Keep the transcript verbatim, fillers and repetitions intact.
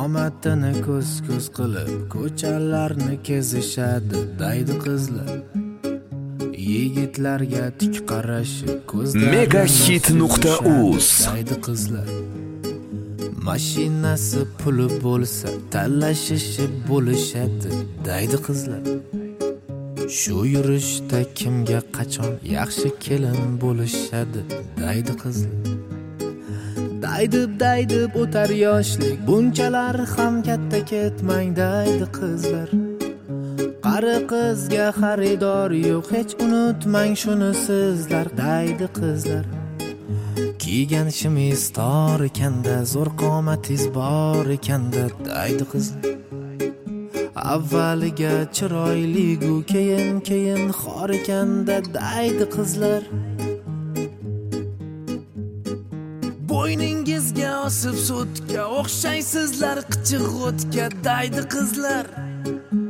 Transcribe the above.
qomatini ko'z-ko'z qilib ko'chalarni kezishadi daydi qizlar. Yigitlarga tik qarashi ko'zlari megahit nuqta uz daydi qizlar. Mashinasi puli bo'lsa talashishi bo'lishadi daydi qizlar. Shu yurishda kimga qachon yaxshi kelin bo'lishadi daydi qizlar. Daydib daydib o'tar yoshlik, bunchalar ham katta ketmang daydi qizlar. Qari qizga xaridor yo'q, hech unutmang shuni sizlar daydi qizlar. Kiygan shimiz tor ekanda, zo'r qomatingiz bor ekanda daydi qizlar. Avvaliga chiroyli-gu, keyin keyin xor ekanda daydi qizlar. Bo'yningizga osib sutga o'xshaysizlar qichiq o'tga daydi qizlar.